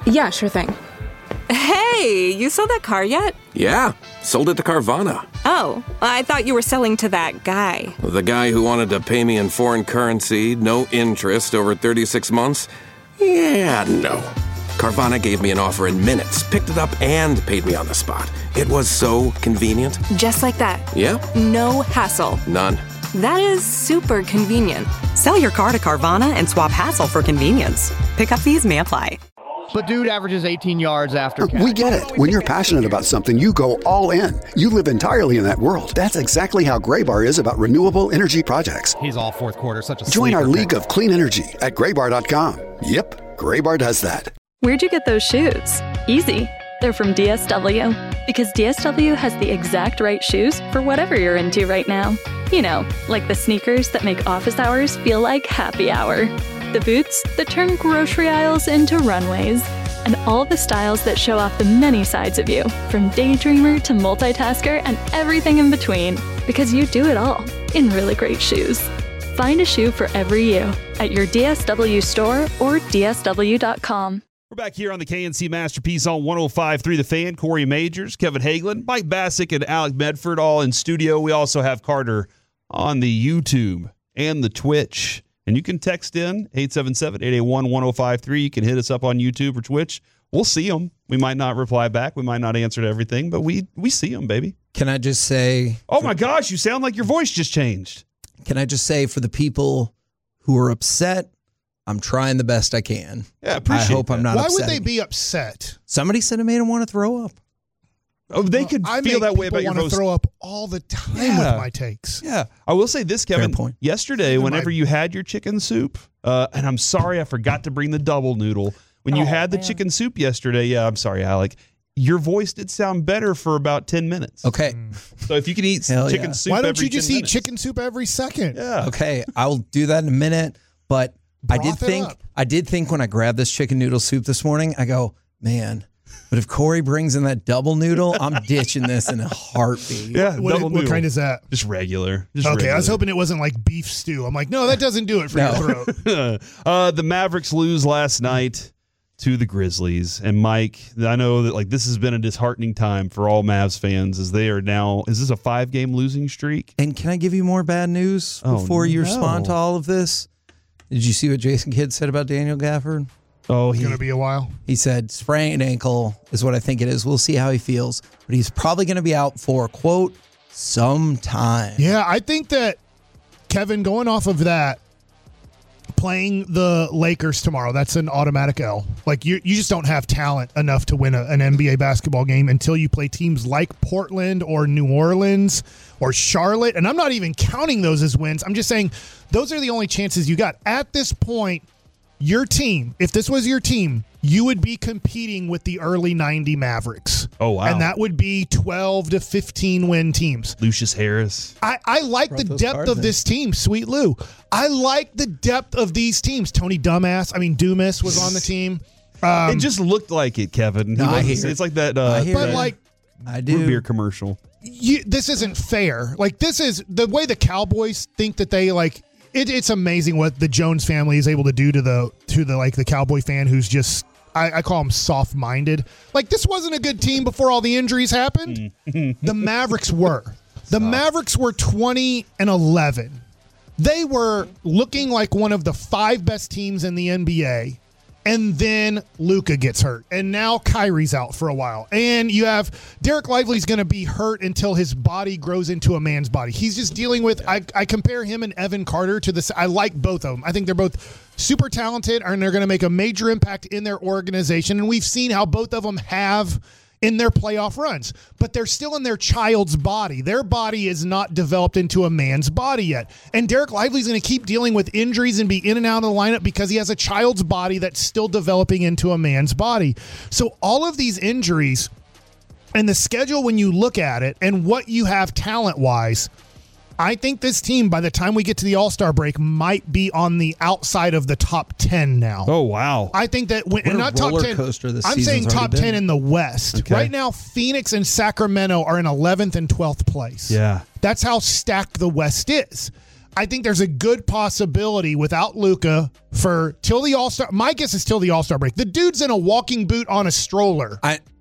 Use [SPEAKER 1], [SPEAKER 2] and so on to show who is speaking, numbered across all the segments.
[SPEAKER 1] Yeah, sure thing.
[SPEAKER 2] Hey, you sold that car yet?
[SPEAKER 3] Yeah, sold it to Carvana.
[SPEAKER 2] Oh, I thought you were selling to that guy.
[SPEAKER 3] The guy who wanted to pay me in foreign currency, no interest, over 36 months? Yeah, no. Carvana gave me an offer in minutes, picked it up, and paid me on the spot. It was so convenient.
[SPEAKER 2] Just like that.
[SPEAKER 3] Yep.
[SPEAKER 2] No hassle.
[SPEAKER 3] None.
[SPEAKER 2] That is super convenient.
[SPEAKER 4] Sell your car to Carvana and swap hassle for convenience. Pickup fees may apply.
[SPEAKER 5] But dude averages 18 yards after catch.
[SPEAKER 6] We get it. When you're passionate about something, you go all in. You live entirely in that world. That's exactly how Graybar is about renewable energy projects.
[SPEAKER 5] He's all fourth quarter, such a
[SPEAKER 6] Join our
[SPEAKER 5] sleeper
[SPEAKER 6] league
[SPEAKER 5] pick.
[SPEAKER 6] of clean energy at graybar.com. Yep, Graybar does that.
[SPEAKER 7] Where'd you get those shoes? Easy. They're from DSW. Because DSW has the exact right shoes for whatever you're into right now. You know, like the sneakers that make office hours feel like happy hour. The boots that turn grocery aisles into runways. And all the styles that show off the many sides of you, from daydreamer to multitasker and everything in between. Because you do it all in really great shoes. Find a shoe for every you at your DSW store or DSW.com.
[SPEAKER 8] We're back here on the KNC Masterpiece on 105.3 The Fan. Corey Majors, Kevin Hagelin, Mike Bassick, and Alec Medford all in studio. We also have Carter on the YouTube and the Twitch. And you can text in 877-881-1053. You can hit us up on YouTube or Twitch. We'll see them. We might not reply back. We might not answer to everything, but we see them, baby.
[SPEAKER 9] Can I just say...
[SPEAKER 8] Oh, my gosh, you sound like your voice just changed.
[SPEAKER 9] Can I just say, for the people who are upset, I'm trying the best I can.
[SPEAKER 8] Yeah, appreciate
[SPEAKER 9] I hope
[SPEAKER 8] that.
[SPEAKER 9] I'm not
[SPEAKER 10] Why
[SPEAKER 9] upsetting.
[SPEAKER 10] would they be upset?
[SPEAKER 9] Somebody said it made them want to throw up.
[SPEAKER 8] Oh, they could feel that way about your
[SPEAKER 10] I
[SPEAKER 8] voice.
[SPEAKER 10] throw up all the time with my takes.
[SPEAKER 8] Yeah. I will say this, Kevin.
[SPEAKER 9] Fair point.
[SPEAKER 8] Yesterday, whenever you had your chicken soup, and I'm sorry I forgot to bring the double noodle. When you had the chicken soup yesterday, I'm sorry, Alec, your voice did sound better for about 10 minutes.
[SPEAKER 9] Okay.
[SPEAKER 8] So if you can eat chicken soup
[SPEAKER 10] Why don't
[SPEAKER 8] every
[SPEAKER 10] you just
[SPEAKER 8] 10
[SPEAKER 10] eat
[SPEAKER 8] minutes.
[SPEAKER 10] chicken soup every second?
[SPEAKER 8] Yeah.
[SPEAKER 9] Okay, I'll do that in a minute. But I did think when I grabbed this chicken noodle soup this morning, I go, man, but if Corey brings in that double noodle, I'm ditching this in a heartbeat.
[SPEAKER 8] Yeah, double
[SPEAKER 10] What
[SPEAKER 8] noodle.
[SPEAKER 10] kind is that?
[SPEAKER 8] Just regular. Just
[SPEAKER 10] Okay,
[SPEAKER 8] regular.
[SPEAKER 10] I was hoping it wasn't like beef stew. I'm like, no, that doesn't do it for your throat.
[SPEAKER 8] The Mavericks lose last night to the Grizzlies. And Mike, I know that this has been a disheartening time for all Mavs fans as they are now, is this a 5-game losing streak?
[SPEAKER 9] And can I give you more bad news before you respond to all of this? Did you see what Jason Kidd said about Daniel Gafford?
[SPEAKER 8] Oh,
[SPEAKER 10] It's going to be a while.
[SPEAKER 9] He said, sprained ankle is what I think it is. We'll see how he feels. But he's probably going to be out for, quote, some time.
[SPEAKER 10] Yeah, I think that, Kevin, going off of that, playing the Lakers tomorrow, that's an automatic L. You just don't have talent enough to win an NBA basketball game until you play teams like Portland or New Orleans or Charlotte. And I'm not even counting those as wins. I'm just saying those are the only chances you got. At this point, your team, if this was your team, you would be competing with the early 90 Mavericks.
[SPEAKER 8] Oh, wow.
[SPEAKER 10] And that would be 12 to 15 win teams.
[SPEAKER 8] Lucius Harris.
[SPEAKER 10] I like the depth of this team, Sweet Lou. I like the depth of these teams. Tony Dumas was on the team.
[SPEAKER 8] It just looked like it, Kevin.
[SPEAKER 9] No, I hear
[SPEAKER 8] It's
[SPEAKER 9] it.
[SPEAKER 8] like that
[SPEAKER 9] I do.
[SPEAKER 8] root beer commercial.
[SPEAKER 10] This isn't fair. This is the way the Cowboys think that they it's amazing what the Jones family is able to do to the Cowboy fan who's just I call them soft-minded. This wasn't a good team before all the injuries happened. The Mavericks were. The Mavericks were 20-11. They were looking like one of the 5 best teams in the NBA. And then Luka gets hurt. And now Kyrie's out for a while. And you have Derek Lively's going to be hurt until his body grows into a man's body. He's just dealing with, I compare him and Evan Carter to this. I like both of them. I think they're both super talented and they're going to make a major impact in their organization. And we've seen how both of them have in their playoff runs, but they're still in their child's body. Their body is not developed into a man's body yet. And Derek Lively's going to keep dealing with injuries and be in and out of the lineup because he has a child's body that's still developing into a man's body. So all of these injuries and the schedule, when you look at it and what you have talent-wise, I think this team, by the time we get to the All-Star break, might be on the outside of the top 10 now.
[SPEAKER 8] Oh, wow.
[SPEAKER 10] I think that and not top 10. I'm saying top 10 in the West.
[SPEAKER 8] Okay.
[SPEAKER 10] Right now, Phoenix and Sacramento are in 11th and 12th place.
[SPEAKER 8] Yeah.
[SPEAKER 10] That's how stacked the West is. I think there's a good possibility without Luka till the All-Star. My guess is till the All-Star break. The dude's in a walking boot on a stroller.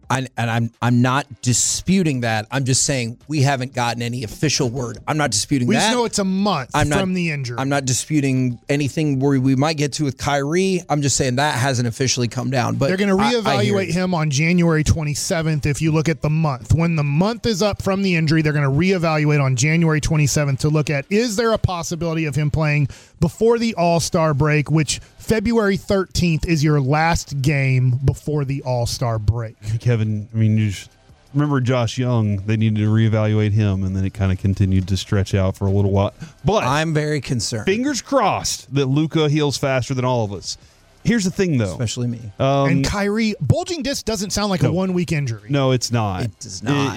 [SPEAKER 9] I'm not disputing that. I'm just saying we haven't gotten any official word. I'm not disputing
[SPEAKER 10] We
[SPEAKER 9] that.
[SPEAKER 10] just know it's a month from the injury.
[SPEAKER 9] I'm not disputing anything where we might get to with Kyrie. I'm just saying that hasn't officially come down. But
[SPEAKER 10] they're going to reevaluate him on January 27th if you look at the month. When the month is up from the injury, they're going to reevaluate on January 27th to look at, is there a possibility of him playing before the All-Star break, which February 13th is your last game before the All-Star break.
[SPEAKER 8] Kevin, I mean, you just remember Josh Young. They needed to reevaluate him, and then it kind of continued to stretch out for a little while. But
[SPEAKER 9] I'm very concerned.
[SPEAKER 8] Fingers crossed that Luka heals faster than all of us. Here's the thing, though.
[SPEAKER 9] Especially me.
[SPEAKER 10] And Kyrie, bulging disc doesn't sound like a one-week injury.
[SPEAKER 8] No, it's not.
[SPEAKER 9] It does not.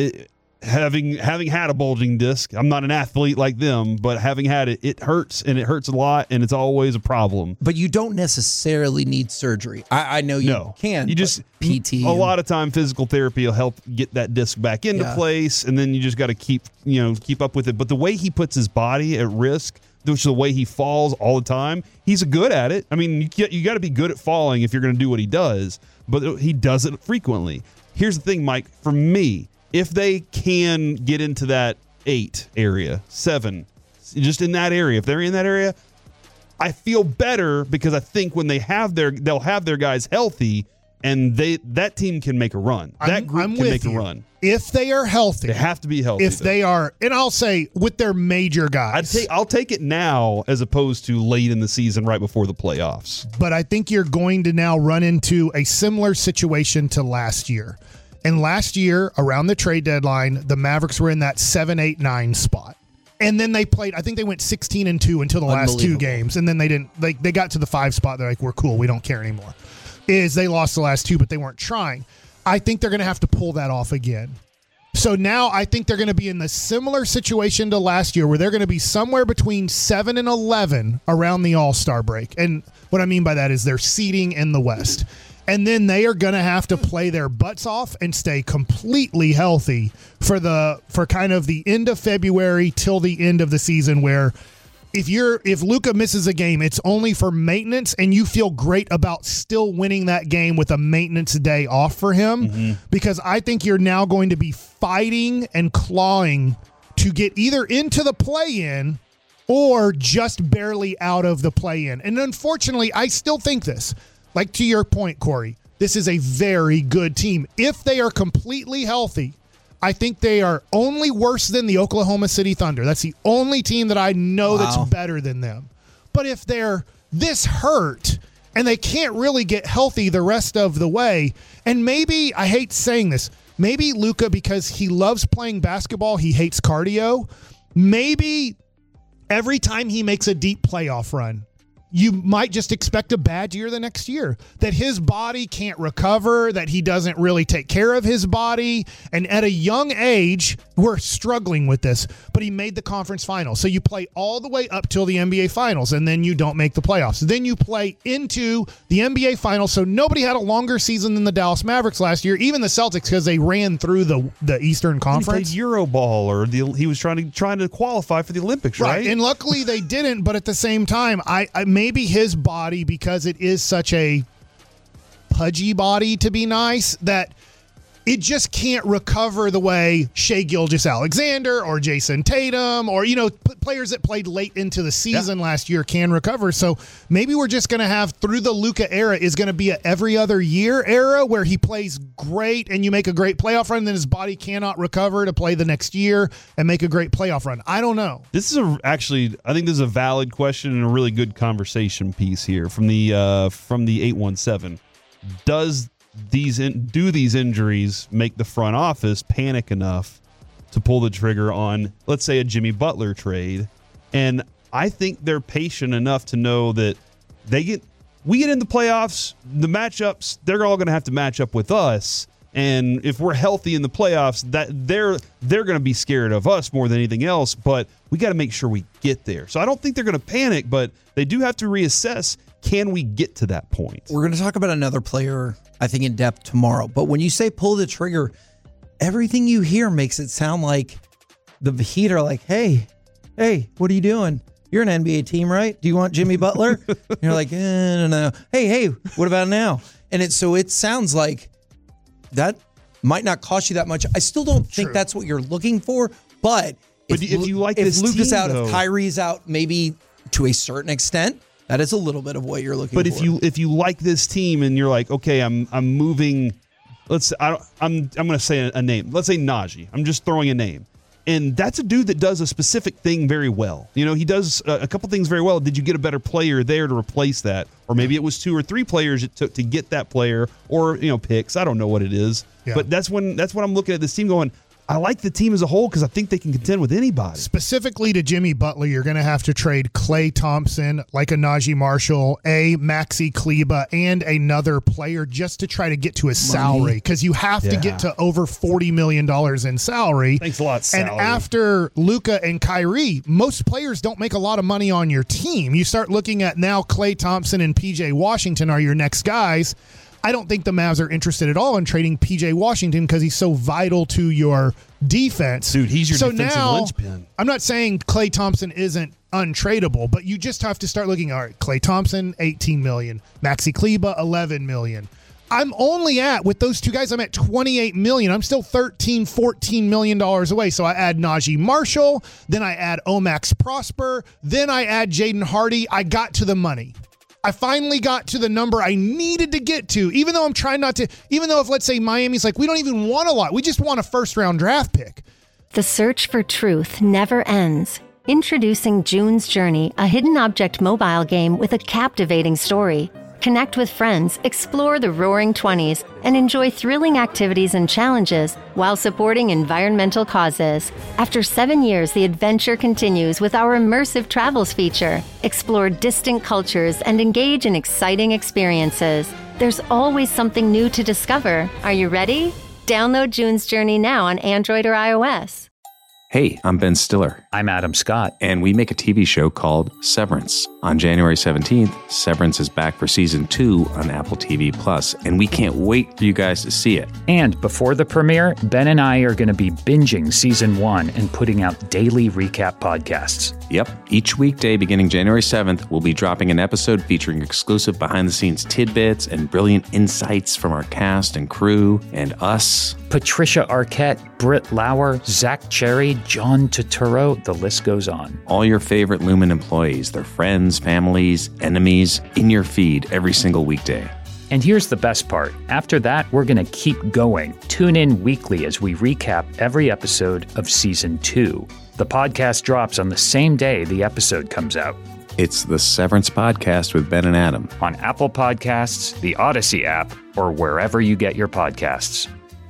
[SPEAKER 8] Having had a bulging disc, I'm not an athlete like them, but having had it, it hurts, and it hurts a lot, and it's always a problem.
[SPEAKER 9] But you don't necessarily need surgery. I know you can.
[SPEAKER 8] You just
[SPEAKER 9] PT.
[SPEAKER 8] A lot of time, physical therapy will help get that disc back into place, and then you just got to keep up with it. But the way he puts his body at risk, which is the way he falls all the time, he's good at it. I mean, you got to be good at falling if you're going to do what he does, but he does it frequently. Here's the thing, Mike. For me, if they can get into that 8 area, 7, just in that area, if they're in that area, I feel better because I think when they'll have their guys healthy, and that team can make a run. That group can make a run.
[SPEAKER 10] If they are healthy.
[SPEAKER 8] They have to be healthy.
[SPEAKER 10] If they are, and I'll say with their major guys.
[SPEAKER 8] I'll take it now as opposed to late in the season right before the playoffs.
[SPEAKER 10] But I think you're going to now run into a similar situation to last year. And last year, around the trade deadline, the Mavericks were in that 7, 8, 9 spot. And then they played, I think they went 16-2 until the last 2 games. And then they didn't, they got to the 5 spot. They're like, we're cool. We don't care anymore. They lost the last 2, but they weren't trying. I think they're going to have to pull that off again. So now I think they're going to be in the similar situation to last year where they're going to be somewhere between 7 and 11 around the All-Star break. And what I mean by that is they're seeding in the West. And then they are going to have to play their butts off and stay completely healthy for kind of the end of February till the end of the season, where if Luka misses a game, it's only for maintenance, and you feel great about still winning that game with a maintenance day off for him, because I think you're now going to be fighting and clawing to get either into the play-in or just barely out of the play-in. And unfortunately, I still think this. Like to your point, Corey, this is a very good team. If they are completely healthy, I think they are only worse than the Oklahoma City Thunder. That's the only team that I know that's better than them. But if they're this hurt and they can't really get healthy the rest of the way, and maybe, I hate saying this, maybe Luka, because he loves playing basketball, he hates cardio, maybe every time he makes a deep playoff run, you might just expect a bad year the next year, that his body can't recover, that he doesn't really take care of his body. And at a young age, we're struggling with this, but he made the conference finals. So you play all the way up till the NBA finals, and then you don't make the playoffs. Then you play into the NBA finals. So nobody had a longer season than the Dallas Mavericks last year, even the Celtics, because they ran through the Eastern Conference.
[SPEAKER 8] He played Euroball, or he was trying to qualify for the Olympics, right?
[SPEAKER 10] And luckily they didn't, but at the same time, maybe his body, because it is such a pudgy body, to be nice, that it just can't recover the way Shai Gilgeous-Alexander or Jason Tatum or, players that played late into the season last year can recover. So maybe we're just going to have, through the Luka era, is going to be a every other year era where he plays great and you make a great playoff run, and then his body cannot recover to play the next year and make a great playoff run. I don't know.
[SPEAKER 8] This is I think this is a valid question and a really good conversation piece here from the 817. Do these injuries make the front office panic enough to pull the trigger on, let's say, a Jimmy Butler trade? And I think they're patient enough to know that we get in the playoffs, the matchups, they're all going to have to match up with us. And if we're healthy in the playoffs, that they're going to be scared of us more than anything else. But we got to make sure we get there. So I don't think they're going to panic, but they do have to reassess. Can we get to that point?
[SPEAKER 9] We're going to talk about another player, I think, in depth tomorrow. But when you say pull the trigger, everything you hear makes it sound like the Heat are like, hey, hey, what are you doing? You're an NBA team, right? Do you want Jimmy Butler? And you're like, no. Hey, what about now? And it sounds like that might not cost you that much. I still don't think that's what you're looking for, but if
[SPEAKER 8] you like
[SPEAKER 9] if
[SPEAKER 8] this
[SPEAKER 9] Luke is
[SPEAKER 8] team,
[SPEAKER 9] out,
[SPEAKER 8] though,
[SPEAKER 9] if Kyrie's out, maybe to a certain extent, that is a little bit of what you're looking for.
[SPEAKER 8] But if you like this team and you're like, okay, I'm moving. I'm going to say a name. Let's say Najee. I'm just throwing a name. And that's a dude that does a specific thing very well. You know, he does a couple things very well. Did you get a better player there to replace that? Or maybe it was 2 or 3 players it took to get that player, or, picks. I don't know what it is. Yeah. But that's when I'm looking at this team going, I like the team as a whole because I think they can contend with anybody.
[SPEAKER 10] Specifically to Jimmy Butler, you're going to have to trade Klay Thompson, like a Najee Marshall, a Maxi Kleber, and another player just to try to get to his salary, because you have to get to over $40 million in salary.
[SPEAKER 8] Thanks a lot, salary.
[SPEAKER 10] And after Luka and Kyrie, most players don't make a lot of money on your team. You start looking at now Klay Thompson and PJ Washington are your next guys. I don't think the Mavs are interested at all in trading P.J. Washington because he's so vital to your defense.
[SPEAKER 8] Dude, he's your defensive linchpin.
[SPEAKER 10] I'm not saying Klay Thompson isn't untradeable, but you just have to start looking, all right, Klay Thompson, $18 million. Maxi Kleber, $11 million. I'm only with those two guys, I'm at $28 million. I'm still $14 million away. So I add Najee Marshall, then I add Omax Prosper, then I add Jaden Hardy. I got to the money. I finally got to the number I needed to get to, even though I'm trying not to, even though if, let's say, Miami's like, we don't even want a lot. We just want a first-round draft pick.
[SPEAKER 1] The search for truth never ends. Introducing June's Journey, a hidden object mobile game with a captivating story. Connect with friends, explore the roaring 20s, and enjoy thrilling activities and challenges while supporting environmental causes. After 7 years, the adventure continues with our immersive travels feature. Explore distant cultures and engage in exciting experiences. There's always something new to discover. Are you ready? Download June's Journey now on Android or iOS.
[SPEAKER 11] Hey, I'm Ben Stiller.
[SPEAKER 12] I'm Adam Scott.
[SPEAKER 11] And we make a TV show called Severance. On January 17th, Severance is back for season 2 on Apple TV+, and we can't wait for you guys to see it.
[SPEAKER 12] And before the premiere, Ben and I are going to be binging season 1 and putting out daily recap podcasts.
[SPEAKER 11] Yep. Each weekday beginning January 7th, we'll be dropping an episode featuring exclusive behind-the-scenes tidbits and brilliant insights from our cast and crew and us.
[SPEAKER 12] Patricia Arquette, Britt Lauer, Zach Cherry, John Turturro, the list goes on.
[SPEAKER 11] All your favorite Lumen employees, their friends, families, enemies, in your feed every single weekday.
[SPEAKER 12] And here's the best part. After that, we're going to keep going. Tune in weekly as we recap every episode of Season 2. The podcast drops on the same day the episode comes out.
[SPEAKER 11] It's the Severance Podcast with Ben and Adam.
[SPEAKER 12] On Apple Podcasts, the Odyssey app, or wherever you get your podcasts.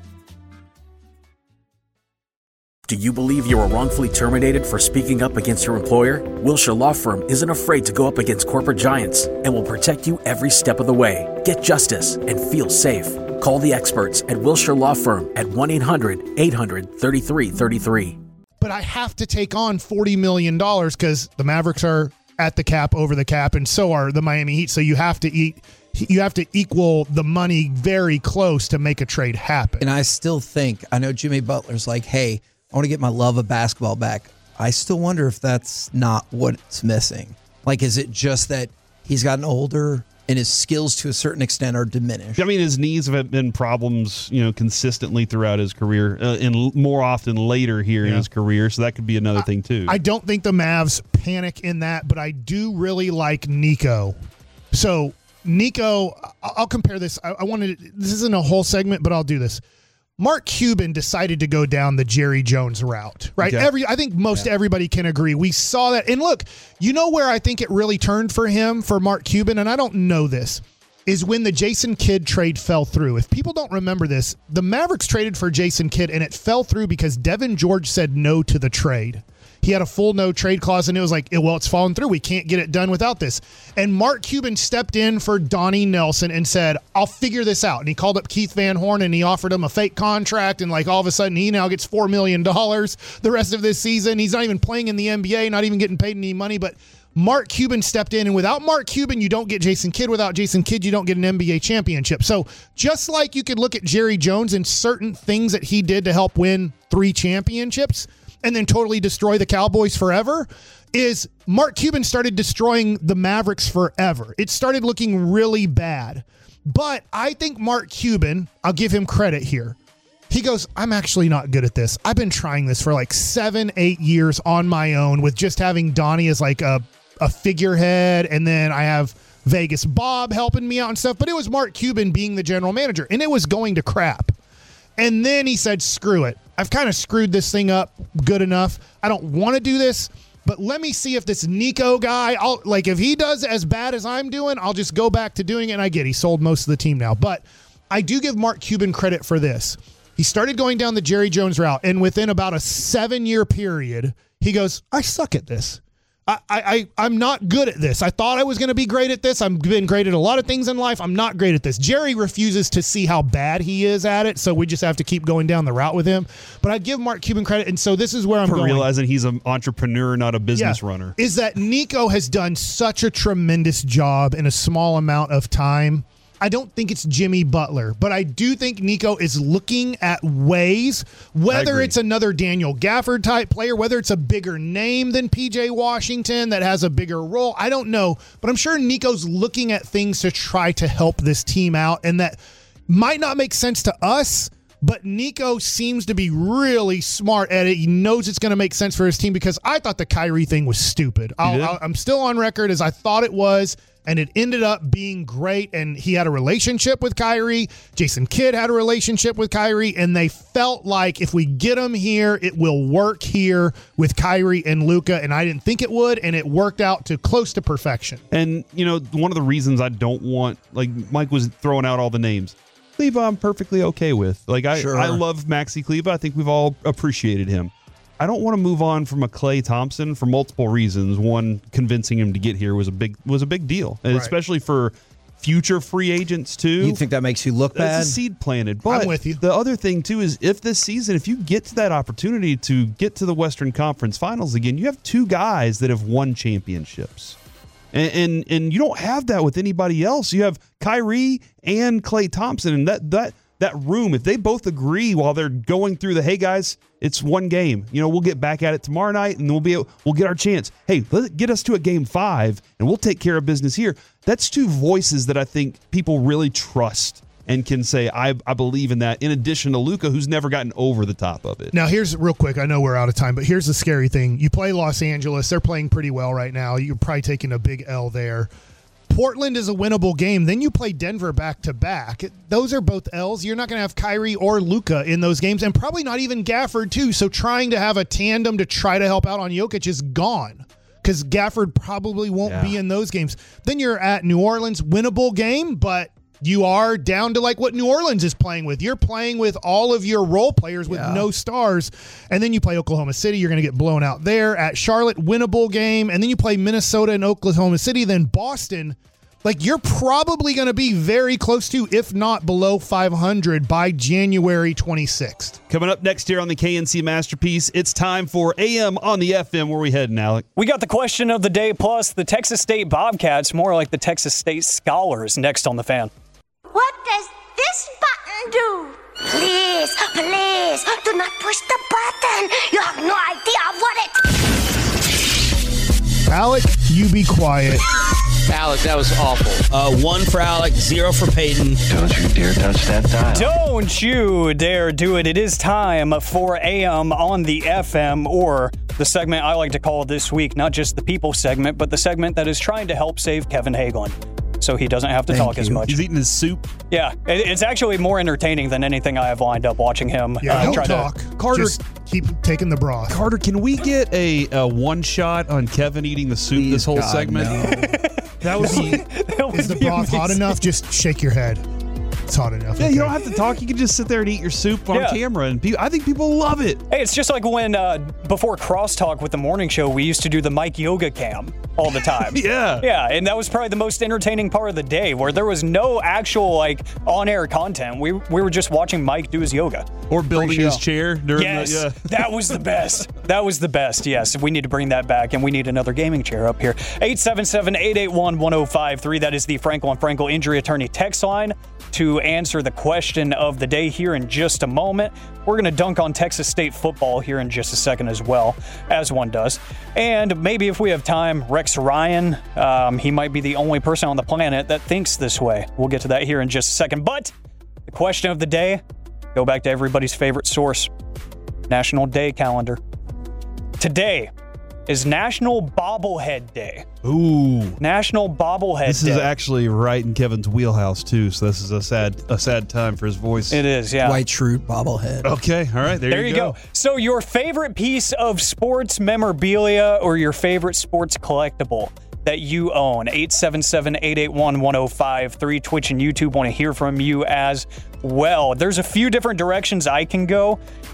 [SPEAKER 13] Do you believe you were wrongfully terminated for speaking up against your employer? Wilshire Law Firm isn't afraid to go up against corporate giants and will protect you every step of the way. Get justice and feel safe. Call the experts at Wilshire Law Firm at 1-800-800-3333.
[SPEAKER 10] But I have to take on $40 million because the Mavericks are at the cap, over the cap, and so are the Miami Heat. So you have to equal the money very close to make a trade happen.
[SPEAKER 9] And I still think, I know Jimmy Butler's like, hey, I want to get my love of basketball back. I still wonder if that's not what's missing. Like, is it just that he's gotten older and his skills to a certain extent are diminished?
[SPEAKER 8] I mean, his knees have been problems, consistently throughout his career, and more often later here in his career. So that could be another thing too.
[SPEAKER 10] I don't think the Mavs panic in that, but I do really like Nico. So Nico, I'll compare this. This isn't a whole segment, but I'll do this. Mark Cuban decided to go down the Jerry Jones route, right? Okay. I think most everybody can agree. We saw that. And look, you know where I think it really turned for him, for Mark Cuban, and I don't know this, is when the Jason Kidd trade fell through. If people don't remember this, the Mavericks traded for Jason Kidd, and it fell through because Devin George said no to the trade. He had a full no trade clause, and it was like, well, it's fallen through. We can't get it done without this. And Mark Cuban stepped in for Donnie Nelson and said, I'll figure this out. And he called up Keith Van Horn, and he offered him a fake contract, and like all of a sudden he now gets $4 million the rest of this season. He's not even playing in the NBA, not even getting paid any money, but Mark Cuban stepped in, and without Mark Cuban, you don't get Jason Kidd. Without Jason Kidd, you don't get an NBA championship. So just like you could look at Jerry Jones and certain things that he did to help win 3 championships, and then totally destroy the Cowboys forever, is Mark Cuban started destroying the Mavericks forever. It started looking really bad. But I think Mark Cuban, I'll give him credit here. He goes, I'm actually not good at this. I've been trying this for like 7-8 years on my own with just having Donnie as like a figurehead, and then I have Vegas Bob helping me out and stuff. But it was Mark Cuban being the general manager, and it was going to crap. And then he said, screw it. I've kind of screwed this thing up good enough. I don't want to do this, but let me see if this Nico guy, if he does as bad as I'm doing, I'll just go back to doing it. And I get he sold most of the team now. But I do give Mark Cuban credit for this. He started going down the Jerry Jones route, and within about a 7-year period, he goes, I suck at this. I'm not good at this. I thought I was going to be great at this. I've been great at a lot of things in life. I'm not great at this. Jerry refuses to see how bad he is at it, so we just have to keep going down the route with him. But I'd give Mark Cuban credit, and so this is where I'm going.
[SPEAKER 8] Realizing he's an entrepreneur, not a business runner.
[SPEAKER 10] Is that Nico has done such a tremendous job in a small amount of time. I don't think it's Jimmy Butler, but I do think Nico is looking at ways, whether it's another Daniel Gafford type player, whether it's a bigger name than PJ Washington that has a bigger role. I don't know, but I'm sure Nico's looking at things to try to help this team out, and that might not make sense to us, but Nico seems to be really smart at it. He knows it's going to make sense for his team, because I thought the Kyrie thing was stupid. I'm still on record as I thought it was. And it ended up being great, and he had a relationship with Kyrie. Jason Kidd had a relationship with Kyrie, and they felt like if we get him here, it will work here with Kyrie and Luka, and I didn't think it would, and it worked out to close to perfection.
[SPEAKER 8] And, one of the reasons I don't want, like Mike was throwing out all the names, Kleber I'm perfectly okay with. Like, I love Maxi Kleber. I think we've all appreciated him. I don't want to move on from a Klay Thompson for multiple reasons. One, convincing him to get here was a big deal, and especially for future free agents too.
[SPEAKER 9] You think that makes you look bad?
[SPEAKER 8] It's a seed planted. But
[SPEAKER 10] I'm with you.
[SPEAKER 8] The other thing too is if this season, if you get to that opportunity to get to the Western Conference Finals again, you have two guys that have won championships. And you don't have that with anybody else. You have Kyrie and Klay Thompson, and that room, if they both agree while they're going through hey guys, it's one game. We'll get back at it tomorrow night, and we'll get our chance. Hey, let's get us to a game 5, and we'll take care of business here. That's two voices that I think people really trust and can say, I believe in that, in addition to Luka, who's never gotten over the top of it.
[SPEAKER 10] Now, here's real quick. I know we're out of time, but here's the scary thing. You play Los Angeles. They're playing pretty well right now. You're probably taking a big L there. Portland is a winnable game. Then you play Denver back-to-back. Those are both L's. You're not going to have Kyrie or Luka in those games, and probably not even Gafford, too. So trying to have a tandem to try to help out on Jokic is gone, because Gafford probably won't be in those games. Then you're at New Orleans, winnable game, but you are down to like what New Orleans is playing with. You're playing with all of your role players with no stars. And then you play Oklahoma City. You're going to get blown out there. At Charlotte, winnable game. And then you play Minnesota and Oklahoma City. Then Boston. Like, you're probably going to be very close to, if not below 500 by January 26th.
[SPEAKER 8] Coming up next here on the KNC Masterpiece, it's time for AM on the FM. Where we heading, Alec?
[SPEAKER 14] We got the question of the day, plus the Texas State Bobcats, more like the Texas State Scholars, next on The Fan.
[SPEAKER 15] What does this button do? Please, please, do not push the button. You have no idea what it...
[SPEAKER 10] Alec, you be quiet.
[SPEAKER 16] Alec, that was awful. 1 for Alec, 0 for Peyton.
[SPEAKER 17] Don't you dare touch that dial.
[SPEAKER 14] Don't you dare do it. It is time for AM on the FM, or the segment I like to call this week, not just the people segment, but the segment that is trying to help save Kevin Hagelin, so he doesn't have to talk as much.
[SPEAKER 8] He's eating his soup.
[SPEAKER 14] Yeah, it's actually more entertaining than anything I have lined up watching him.
[SPEAKER 10] Yeah,
[SPEAKER 14] try
[SPEAKER 10] talk.
[SPEAKER 8] Carter,
[SPEAKER 10] just keep taking the broth.
[SPEAKER 8] Carter, can we get a one shot on Kevin eating the soup this whole segment?
[SPEAKER 10] No. That would be. Is the broth hot enough? Just shake your head. It's hot enough.
[SPEAKER 8] Yeah, you don't have to talk. You can just sit there and eat your soup on camera, and I think people love it.
[SPEAKER 14] Hey, it's just like when before Crosstalk with the morning show, we used to do the Mike Yoga cam all the time. Yeah, and that was probably the most entertaining part of the day, where there was no actual like on-air content. We were just watching Mike do his yoga
[SPEAKER 8] or building his chair during
[SPEAKER 14] that was the best. That was the best. Yes, we need to bring that back, and we need another gaming chair up here. 877-881-1053. That is the Frankel and Frankel Injury Attorney text line. to answer the question of the day here in just a moment. We're going to dunk on Texas State football here in just a second as well, as one does. And maybe if we have time, Rex Ryan, he might be the only person on the planet that thinks this way. We'll get to that here in just a second. But the question of the day, go back to everybody's favorite source, National Day calendar. Today is National Bobblehead Day.
[SPEAKER 8] Ooh.
[SPEAKER 14] National Bobblehead Day.
[SPEAKER 8] This is actually right in Kevin's wheelhouse, too, so this is a sad time for his voice.
[SPEAKER 14] It is, yeah.
[SPEAKER 9] White Schrute bobblehead.
[SPEAKER 8] Okay, all right, there you go.
[SPEAKER 14] So your favorite piece of sports memorabilia or your favorite sports collectible that you own, 877-881-1053. Twitch and YouTube want to hear from you as well. There's a few different directions I can go.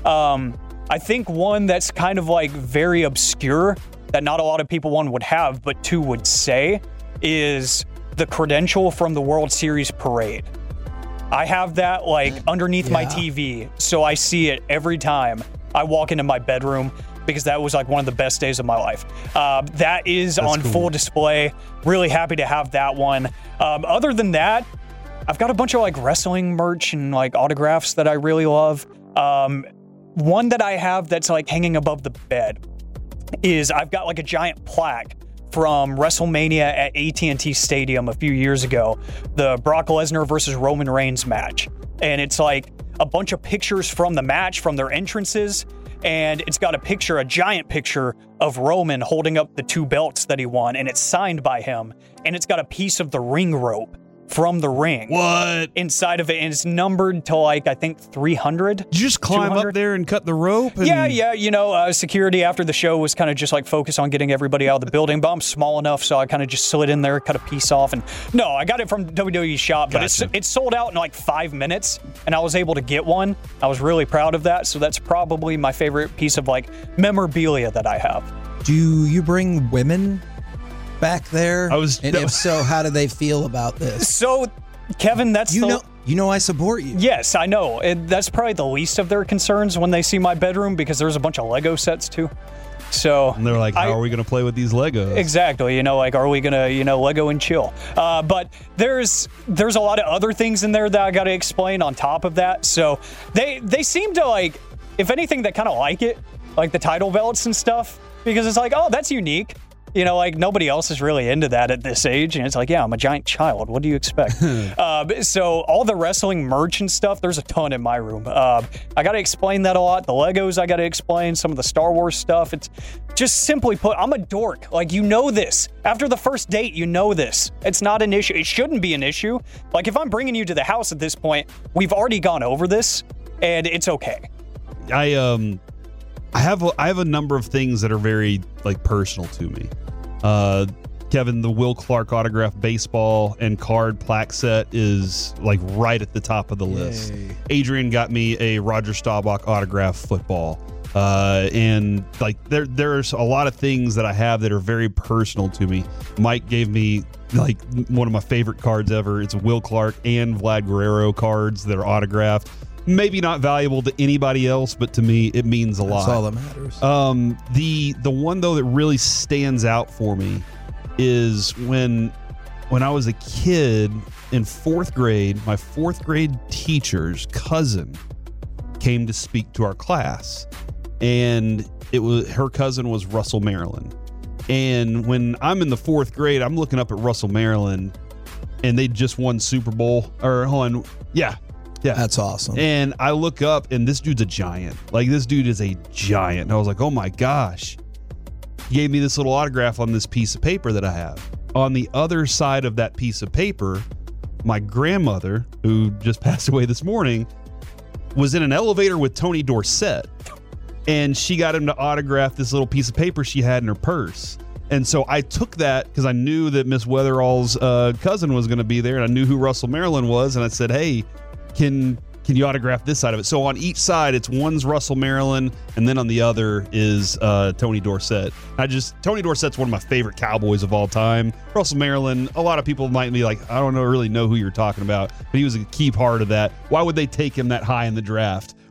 [SPEAKER 14] I think one that's kind of like very obscure that not a lot of people, one, would have, but two, would say, is the credential from the World Series parade. I have that like underneath my TV, so I see it every time I walk into my bedroom because that was like one of the best days of my life. That is on full display. Really happy to have that one. Other than that, I've got a bunch of like wrestling merch and like autographs that I really love. One that I have that's like hanging above the bed is I've got like a giant plaque from WrestleMania at AT&T Stadium a few years ago, the Brock Lesnar versus Roman Reigns match. And it's like a bunch of pictures from the match, from their entrances, and it's got a giant picture of Roman holding up the two belts that he won, and it's signed by him, and it's got a piece of the ring rope from the ring.
[SPEAKER 8] What?
[SPEAKER 14] Inside of it, and it's numbered to like, I think 300.
[SPEAKER 8] Did you just climb 200? Up there and cut the rope? And...
[SPEAKER 14] Yeah. You know, security after the show was kind of just like focused on getting everybody out of the building, but I'm small enough, so I kind of just slid in there, cut a piece off, and no, I got it from WWE's shop, but it's sold out in like 5 minutes, and I was able to get one. I was really proud of that, so that's probably my favorite piece of like memorabilia that I have.
[SPEAKER 9] Do you bring women back there? And if so, how do they feel about this?
[SPEAKER 14] So, Kevin, that's
[SPEAKER 9] you know I support you.
[SPEAKER 14] Yes, I know. That's probably the least of their concerns when they see my bedroom, because there's a bunch of Lego sets too. So
[SPEAKER 8] and they're like, how are we going to play with these Legos?
[SPEAKER 14] Exactly. You know, like, are we going to, Lego and chill? But there's a lot of other things in there that I got to explain on top of that. So they seem to like, if anything, they kind of like it, like the title belts and stuff, because it's like, oh, that's unique. You know, like nobody else is really into that at this age. And it's like, yeah, I'm a giant child. What do you expect? So all the wrestling merch and stuff, there's a ton in my room. I got to explain that a lot. The Legos, I got to explain. Some of the Star Wars stuff. It's just simply put, I'm a dork. Like, you know this. After the first date, you know this. It's not an issue. It shouldn't be an issue. Like, if I'm bringing you to the house at this point, we've already gone over this, and it's okay.
[SPEAKER 8] I have a number of things that are very like personal to me. Kevin, the Will Clark autographed baseball and card plaque set is like right at the top of the list. Adrian got me a Roger Staubach autographed football. And like there's a lot of things that I have that are very personal to me. Mike gave me like one of my favorite cards ever. It's Will Clark and Vlad Guerrero cards that are autographed. Maybe not valuable to anybody else, but to me, it means a lot.
[SPEAKER 9] That's all that matters.
[SPEAKER 8] The one, though, that really stands out for me is when I was a kid in fourth grade, my fourth grade teacher's cousin came to speak to our class. And her cousin was Russell Maryland. And when I'm in the fourth grade, I'm looking up at Russell Maryland, and they just won Super Bowl. Yeah.
[SPEAKER 9] That's awesome.
[SPEAKER 8] And I look up, and this dude's a giant. Like, this dude is a giant. And I was like, oh my gosh. He gave me this little autograph on this piece of paper that I have. On the other side of that piece of paper, my grandmother, who just passed away this morning, was in an elevator with Tony Dorsett. And she got him to autograph this little piece of paper she had in her purse. And so I took that because I knew that Miss Weatherall's cousin was going to be there, and I knew who Russell Maryland was. And I said, hey, can you autograph this side of it? So on each side, one's Russell Maryland, and then on the other is Tony Dorsett. Tony Dorsett's one of my favorite Cowboys of all time. Russell Maryland, a lot of people might be like, I don't really know who you're talking about, but he was a key part of that. Why would they take him that high in the draft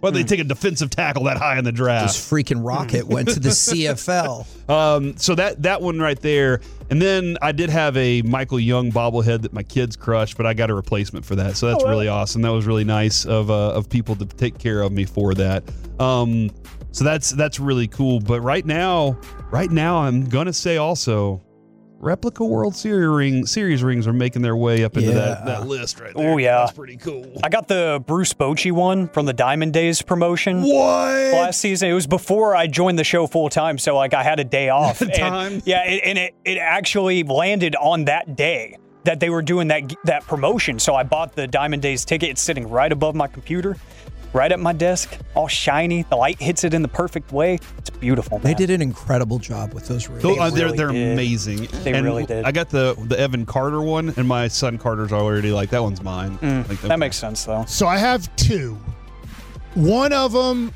[SPEAKER 8] Why they take a defensive tackle that high in the draft?
[SPEAKER 9] This freaking rocket went to the CFL.
[SPEAKER 8] So that one right there. And then I did have a Michael Young bobblehead that my kids crushed, but I got a replacement for that. So that's really awesome. That was really nice of people to take care of me for that. So that's really cool. But right now I'm gonna say also, replica World Series rings are making their way up into that list right there.
[SPEAKER 14] Oh, yeah.
[SPEAKER 8] That's pretty cool.
[SPEAKER 14] I got the Bruce Bochy one from the Diamond Days promotion.
[SPEAKER 8] What?
[SPEAKER 14] Last season. It was before I joined the show full time, so I had a day off.
[SPEAKER 8] Time?
[SPEAKER 14] And it actually landed on that day that they were doing that promotion. So I bought the Diamond Days ticket. It's sitting right above my computer, right at my desk, all shiny. The light hits it in the perfect way. It's beautiful, man.
[SPEAKER 9] They did an incredible job with those rings.
[SPEAKER 8] They're amazing.
[SPEAKER 14] They really did.
[SPEAKER 8] I got the Evan Carter one, and my son Carter's already like, that one's mine.
[SPEAKER 14] That makes sense, though.
[SPEAKER 10] So I have two. One of them,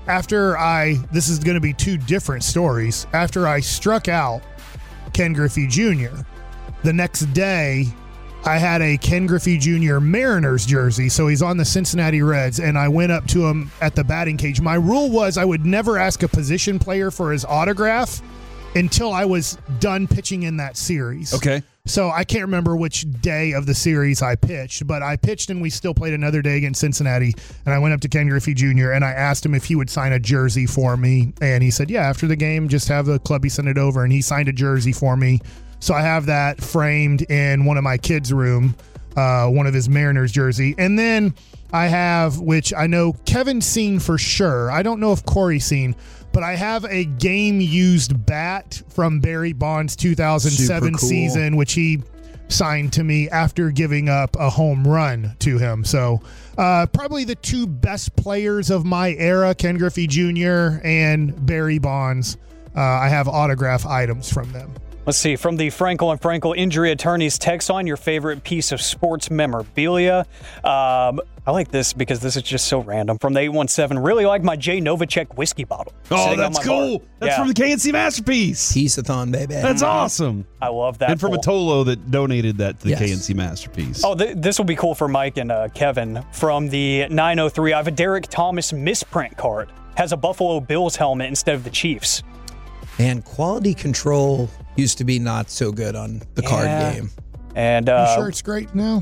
[SPEAKER 10] this is going to be two different stories. After I struck out Ken Griffey Jr., the next day, I had a Ken Griffey Jr. Mariners jersey, so he's on the Cincinnati Reds, and I went up to him at the batting cage. My rule was I would never ask a position player for his autograph until I was done pitching in that series.
[SPEAKER 8] Okay.
[SPEAKER 10] So I can't remember which day of the series I pitched, but I pitched and we still played another day against Cincinnati, and I went up to Ken Griffey Jr. and I asked him if he would sign a jersey for me, and he said, yeah, after the game, just have the clubby send it over, and he signed a jersey for me. So I have that framed in one of my kids' room, one of his Mariners jersey. And then I have, which I know Kevin's seen for sure. I don't know if Corey's seen, but I have a game-used bat from Barry Bonds' 2007 season, which he signed to me after giving up a home run to him. So probably the two best players of my era, Ken Griffey Jr. and Barry Bonds. I have autograph items from them.
[SPEAKER 14] Let's see, from the Frankel & Frankel Injury Attorneys text on your favorite piece of sports memorabilia. I like this because this is just so random. From the 817, really like my Jay Novacek whiskey bottle.
[SPEAKER 8] Oh, that's cool. That's from the KNC Masterpiece.
[SPEAKER 9] Piece-a-thon, baby.
[SPEAKER 8] That's awesome.
[SPEAKER 14] I love that.
[SPEAKER 8] And from Atolo that donated that to the KNC Masterpiece.
[SPEAKER 14] Oh, this will be cool for Mike and Kevin. From the 903, I have a Derek Thomas misprint card. Has a Buffalo Bills helmet instead of the Chiefs.
[SPEAKER 9] And quality control used to be not so good on the card game.
[SPEAKER 14] And
[SPEAKER 10] you sure it's great now?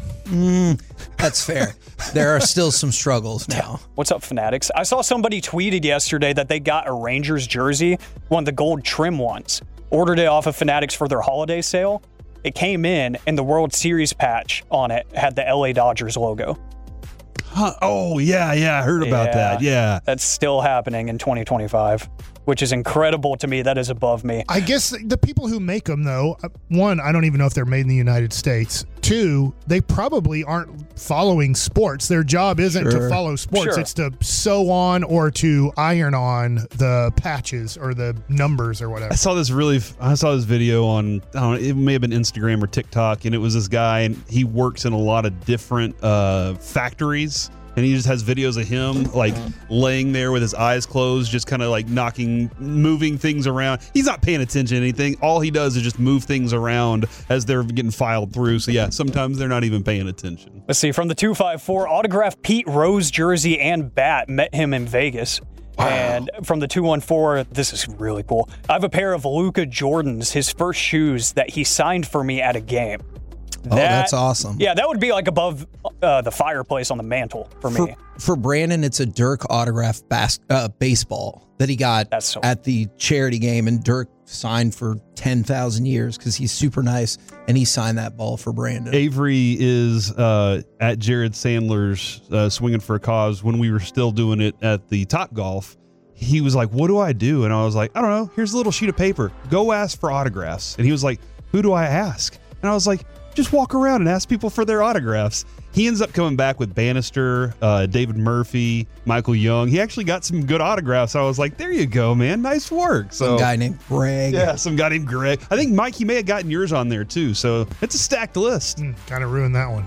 [SPEAKER 9] That's fair. There are still some struggles now.
[SPEAKER 14] What's up, Fanatics? I saw somebody tweeted yesterday that they got a Rangers jersey, one of the gold trim ones. Ordered it off of Fanatics for their holiday sale. It came in, and the World Series patch on it had the LA Dodgers logo.
[SPEAKER 8] Huh. Oh, yeah, I heard about that. Yeah.
[SPEAKER 14] That's still happening in 2025. Which is incredible to me. That is above me.
[SPEAKER 10] I guess the people who make them, though, one, I don't even know if they're made in the United States. Two, they probably aren't following sports. Their job isn't to follow sports. It's to sew on or to iron on the patches or the numbers or whatever.
[SPEAKER 8] I saw this video on, I don't know, it may have been Instagram or TikTok, and it was this guy, and he works in a lot of different factories. And he just has videos of him like laying there with his eyes closed, just kind of like moving things around. He's not paying attention to anything. All he does is just move things around as they're getting filed through. So yeah, sometimes they're not even paying attention.
[SPEAKER 14] Let's see, from the 254, autographed Pete Rose jersey and bat, met him in Vegas. Wow. And from the 214, this is really cool. I have a pair of Luka Jordans, his first shoes that he signed for me at a game.
[SPEAKER 9] That's awesome.
[SPEAKER 14] Yeah, that would be like above the fireplace on the mantle for me.
[SPEAKER 9] For Brandon, it's a Dirk autographed baseball that he got at the charity game, and Dirk signed for 10,000 years because he's super nice, and he signed that ball for Brandon.
[SPEAKER 8] Avery is at Jared Sandler's Swinging for a Cause when we were still doing it at the Top Golf. He was like, what do I do? And I was like, I don't know. Here's a little sheet of paper. Go ask for autographs. And he was like, who do I ask? And I was like, just walk around and ask people for their autographs. He ends up coming back with Bannister, David Murphy, Michael Young. He actually got some good autographs. I was like, there you go, man. Nice work. So,
[SPEAKER 9] some guy named Greg.
[SPEAKER 8] Yeah, some guy named Greg. I think, Mike, he may have gotten yours on there, too. So it's a stacked list.
[SPEAKER 10] Kind of ruined that one.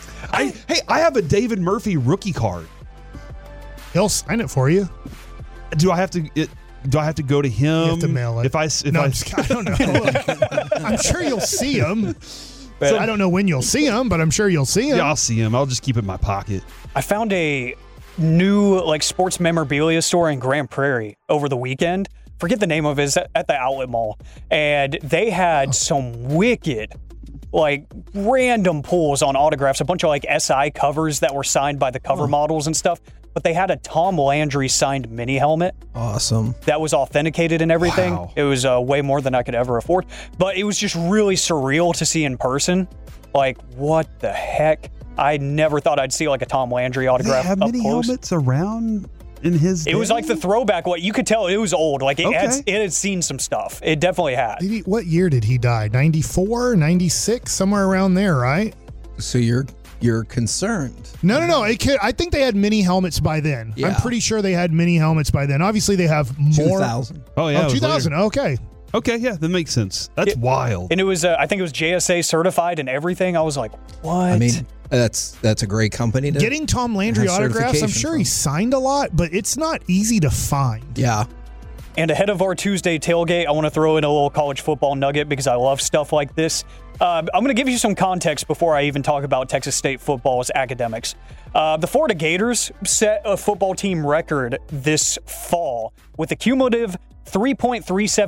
[SPEAKER 8] I have a David Murphy rookie card.
[SPEAKER 10] He'll sign it for you.
[SPEAKER 8] Do I have to go to him?
[SPEAKER 10] You have to mail it. I don't know. I'm sure you'll see him. So I don't know when you'll see him, but I'm sure you'll see him.
[SPEAKER 8] Yeah, I'll see him. I'll just keep it in my pocket.
[SPEAKER 14] I found a new like sports memorabilia store in Grand Prairie over the weekend. Forget the name of it. It's at the outlet mall. And they had some wicked, like, random pulls on autographs, a bunch of like SI covers that were signed by the cover models and stuff. But they had a Tom Landry signed mini helmet.
[SPEAKER 9] Awesome.
[SPEAKER 14] That was authenticated and everything.
[SPEAKER 9] Wow.
[SPEAKER 14] It was way more than I could ever afford. But it was just really surreal to see in person. Like, what the heck? I never thought I'd see like a Tom Landry autograph
[SPEAKER 8] They have
[SPEAKER 14] up
[SPEAKER 8] many
[SPEAKER 14] close.
[SPEAKER 8] helmets around in his day?
[SPEAKER 14] It was like the throwback. What you could tell, it was old. Like it
[SPEAKER 10] Okay.
[SPEAKER 14] had seen some stuff. It definitely had.
[SPEAKER 10] What year did he die? 94, 96, somewhere around there, right?
[SPEAKER 9] So you're concerned.
[SPEAKER 10] No. I think they had mini helmets by then.
[SPEAKER 9] Yeah.
[SPEAKER 10] I'm pretty sure they had mini helmets by then. Obviously, they have more.
[SPEAKER 9] 2000.
[SPEAKER 8] Oh, yeah. it was
[SPEAKER 10] 2000.
[SPEAKER 8] later.
[SPEAKER 10] Okay.
[SPEAKER 8] Okay, yeah, that makes sense. That's wild.
[SPEAKER 14] And it was, I think it was JSA certified and everything. I was like, what?
[SPEAKER 9] I mean, that's a great company to
[SPEAKER 10] Getting Tom Landry
[SPEAKER 9] have
[SPEAKER 10] autographs, I'm
[SPEAKER 9] certification
[SPEAKER 10] sure
[SPEAKER 9] from.
[SPEAKER 10] he signed a lot, but it's not easy to find.
[SPEAKER 9] Yeah.
[SPEAKER 14] And ahead of our Tuesday tailgate, I want to throw in a little college football nugget because I love stuff like this. I'm going to give you some context before I even talk about Texas State football's academics. The Florida Gators set a football team record this fall with a cumulative 3.37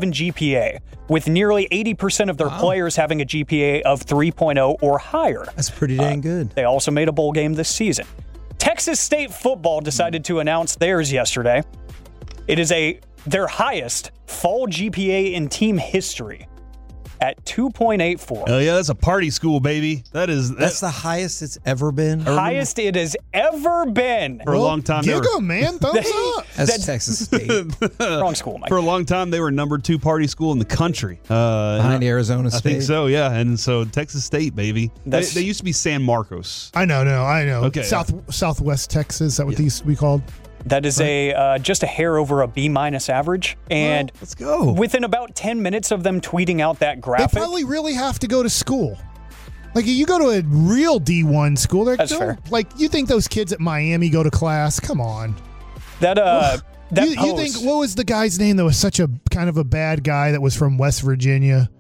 [SPEAKER 14] GPA, with nearly 80% of their players having a GPA of 3.0 or higher.
[SPEAKER 9] That's pretty dang good.
[SPEAKER 14] They also made a bowl game this season. Texas State football decided to announce theirs yesterday. It is their highest fall GPA in team history at 2.84.
[SPEAKER 8] Oh yeah, that's a party school, baby.
[SPEAKER 9] That's the highest it's ever been.
[SPEAKER 14] Highest it has ever been.
[SPEAKER 8] For a long time.
[SPEAKER 10] Give them, man. Thumbs up.
[SPEAKER 9] That's Texas State.
[SPEAKER 14] Wrong school, Mike.
[SPEAKER 8] For a long time, they were number 2 party school in the country.
[SPEAKER 9] Behind Arizona
[SPEAKER 8] I think
[SPEAKER 9] State.
[SPEAKER 8] so, yeah. And so Texas State, baby. They
[SPEAKER 14] That's-
[SPEAKER 8] used to be San Marcos.
[SPEAKER 10] I know.
[SPEAKER 8] Okay,
[SPEAKER 10] Southwest Texas, is that what they used to be called?
[SPEAKER 14] That is just a hair over a B- average. And
[SPEAKER 8] let's go.
[SPEAKER 14] Within about 10 minutes of them tweeting out that
[SPEAKER 10] They
[SPEAKER 14] graphic,
[SPEAKER 10] probably really have to go to school. Like, you go to a real D1 school.
[SPEAKER 14] That's fair.
[SPEAKER 10] Like, you think those kids at Miami go to class? Come on.
[SPEAKER 14] that
[SPEAKER 10] You think, what was the guy's name that was such a kind of a bad guy that was from West Virginia?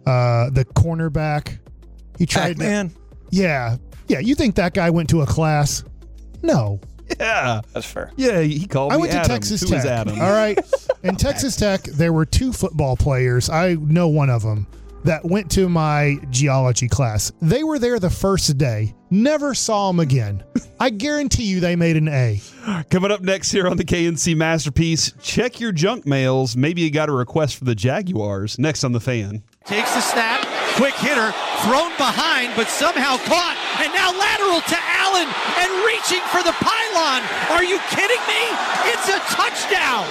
[SPEAKER 10] The cornerback. He tried
[SPEAKER 9] Pac-Man?
[SPEAKER 10] Yeah. You think that guy went to a class? No.
[SPEAKER 8] Yeah.
[SPEAKER 14] That's fair.
[SPEAKER 8] Yeah, he called me
[SPEAKER 10] I went to
[SPEAKER 8] Adam.
[SPEAKER 10] Texas
[SPEAKER 8] Who
[SPEAKER 10] Tech.
[SPEAKER 8] is Adam?
[SPEAKER 10] All right. In Texas Tech, there were 2 football players. I know one of them that went to my geology class. They were there the first day. Never saw them again. I guarantee you they made an A.
[SPEAKER 8] Coming up next here on the KNC Masterpiece, check your junk mails. Maybe you got a request for the Jaguars. Next on The Fan.
[SPEAKER 5] Takes the snap, quick hitter, thrown behind, but somehow caught, and now lateral to Allen, and reaching for the pylon. Are you kidding me? It's a touchdown.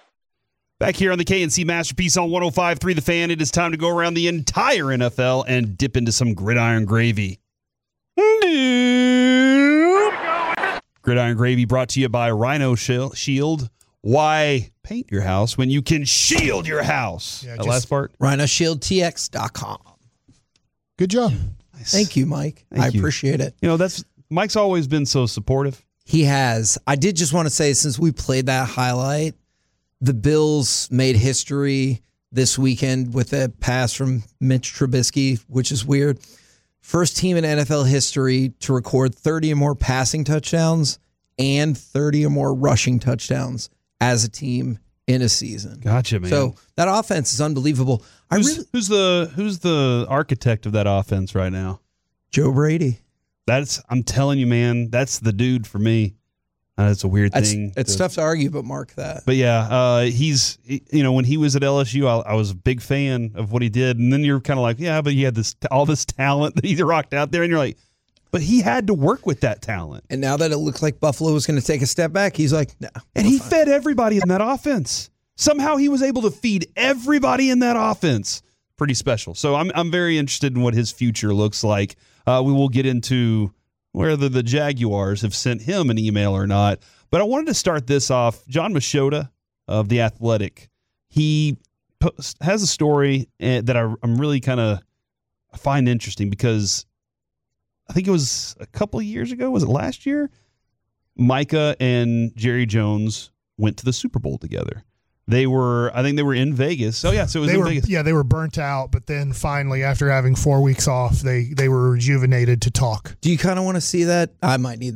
[SPEAKER 8] Back here on the KNC Masterpiece on 105.3 The Fan, it is time to go around the entire NFL and dip into some gridiron gravy. Gridiron Gravy brought to you by Rhino Shield. Why paint your house when you can shield your house?
[SPEAKER 10] Yeah,
[SPEAKER 8] That last part?
[SPEAKER 9] RhinoShieldTX.com.
[SPEAKER 10] Good job.
[SPEAKER 9] Thank you, Mike. I
[SPEAKER 8] Thank you.
[SPEAKER 9] appreciate it.
[SPEAKER 8] You know, that's Mike's always been so supportive.
[SPEAKER 9] He has. I did just want to say, since we played that highlight, the Bills made history this weekend with a pass from Mitch Trubisky, which is weird. First team in NFL history to record 30 or more passing touchdowns and 30 or more rushing touchdowns as a team in a season.
[SPEAKER 8] Gotcha, man.
[SPEAKER 9] So that offense is unbelievable.
[SPEAKER 8] Who's the architect of that offense right now?
[SPEAKER 9] Joe Brady.
[SPEAKER 8] I'm telling you, man, that's the dude for me. It's a weird thing.
[SPEAKER 9] It's tough to argue, but mark that.
[SPEAKER 8] But yeah, when he was at LSU, I was a big fan of what he did. And then you're kind of like, yeah, but he had all this talent that he rocked out there. And you're like, but he had to work with that talent.
[SPEAKER 9] And now that it looked like Buffalo was going to take a step back, he's like, no.
[SPEAKER 8] And he fed everybody in that offense. Somehow he was able to feed everybody in that offense. Pretty special. So I'm very interested in what his future looks like. We will get into whether the Jaguars have sent him an email or not. But I wanted to start this off. John Machota of The Athletic, he has a story that I'm really kind of find interesting because I think it was a couple of years ago. Was it last year? Micah and Jerry Jones went to the Super Bowl together. I think they were in Vegas. Oh, yeah, so it was in Vegas.
[SPEAKER 10] Yeah, they were burnt out, but then finally, after having 4 weeks off, they were rejuvenated to talk.
[SPEAKER 9] Do you kind of want to see that? I might need that.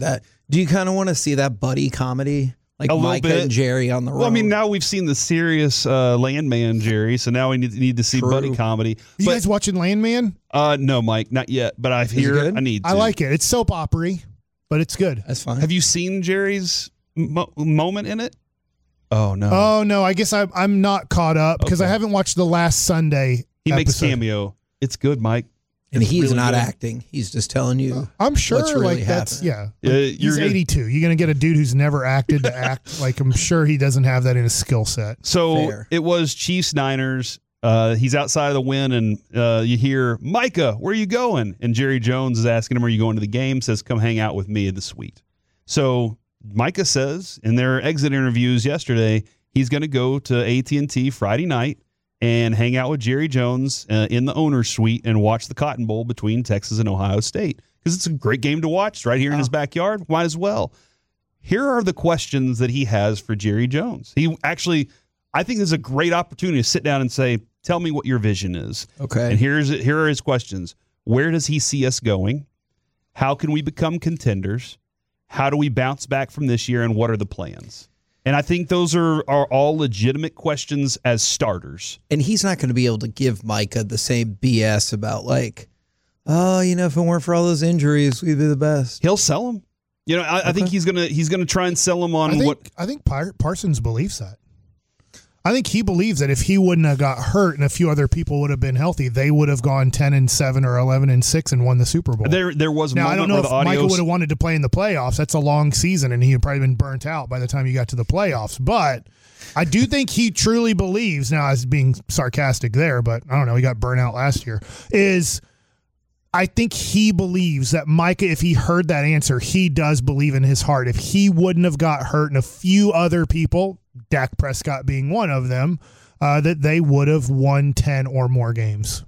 [SPEAKER 9] Do you kind of want to see that buddy comedy? Like
[SPEAKER 8] A little
[SPEAKER 9] Micah
[SPEAKER 8] bit.
[SPEAKER 9] and Jerry on the road?
[SPEAKER 8] Well, I mean, now we've seen the serious Landman Jerry, so now we need to see buddy comedy.
[SPEAKER 10] You guys watching Landman?
[SPEAKER 8] No, Mike, not yet. But I hear I need to.
[SPEAKER 10] I like it. It's soap opera-y, but it's good.
[SPEAKER 9] That's fine.
[SPEAKER 8] Have you seen Jerry's moment in it? Oh, no.
[SPEAKER 10] Oh, no. I guess I'm not caught up because I haven't watched the last Sunday
[SPEAKER 8] He makes
[SPEAKER 10] episode.
[SPEAKER 8] cameo. It's good, Mike.
[SPEAKER 9] And
[SPEAKER 8] It's
[SPEAKER 9] he's
[SPEAKER 8] really
[SPEAKER 9] not
[SPEAKER 8] good.
[SPEAKER 9] acting. He's just telling you.
[SPEAKER 10] I'm sure
[SPEAKER 9] what's really
[SPEAKER 10] like that's
[SPEAKER 9] happening.
[SPEAKER 10] He's
[SPEAKER 8] you're gonna-
[SPEAKER 10] 82. You're gonna get a dude who's never acted to act. Like I'm sure he doesn't have that in his skill set.
[SPEAKER 8] So it was Chiefs Niners. He's outside of the win, and you hear, Micah, where are you going? And Jerry Jones is asking him, are you going to the game? Says, come hang out with me in the suite. So Micah says in their exit interviews yesterday, he's going to go to AT&T Friday night and hang out with Jerry Jones in the owner's suite and watch the Cotton Bowl between Texas and Ohio State. Because it's a great game to watch. It's right here in his backyard. Might as well. Here are the questions that he has for Jerry Jones. He actually, I think this is a great opportunity to sit down and say, tell me what your vision is.
[SPEAKER 9] Okay.
[SPEAKER 8] And here are his questions. Where does he see us going? How can we become contenders? How do we bounce back from this year? And what are the plans? And I think those are all legitimate questions as starters.
[SPEAKER 9] And he's not going to be able to give Micah the same BS about like, oh, if it weren't for all those injuries, we'd be the best.
[SPEAKER 8] He'll sell them. I think he's gonna try and sell them on
[SPEAKER 10] I think Parsons believes that. I think he believes that if he wouldn't have got hurt and a few other people would have been healthy, they would have gone 10-7 or 11-6 and won the Super Bowl.
[SPEAKER 8] There was a
[SPEAKER 10] now
[SPEAKER 8] moment
[SPEAKER 10] I don't know
[SPEAKER 8] where
[SPEAKER 10] if
[SPEAKER 8] the audio
[SPEAKER 10] Michael would have wanted to play in the playoffs. That's a long season, and he had probably been burnt out by the time you got to the playoffs. But I do think he truly believes. Now, I was being sarcastic there, but I don't know. He got burnt out last year. I think he believes that Micah, if he heard that answer, he does believe in his heart. If he wouldn't have got hurt and a few other people, Dak Prescott being one of them, that they would have won 10 or more games.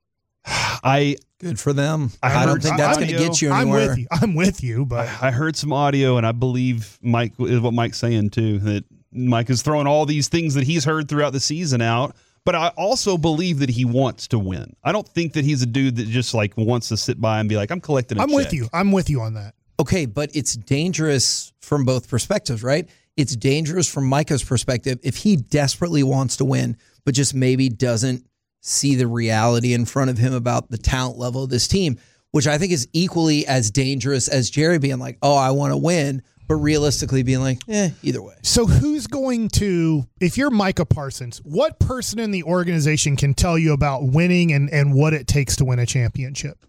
[SPEAKER 9] Good for them. I don't think that's going to get you anywhere.
[SPEAKER 10] I'm with you, but
[SPEAKER 8] I heard some audio, and I believe Mike is what Mike's saying too. That Mike is throwing all these things that he's heard throughout the season out. But I also believe that he wants to win. I don't think that he's a dude that just like wants to sit by and be like, I'm collecting a check.
[SPEAKER 10] I'm with you on that.
[SPEAKER 9] Okay, but it's dangerous from both perspectives, right? It's dangerous from Micah's perspective if he desperately wants to win, but just maybe doesn't see the reality in front of him about the talent level of this team, which I think is equally as dangerous as Jerry being like, oh, I want to win, but realistically being like, either way.
[SPEAKER 10] So who's going to, if you're Micah Parsons, what person in the organization can tell you about winning and what it takes to win a championship?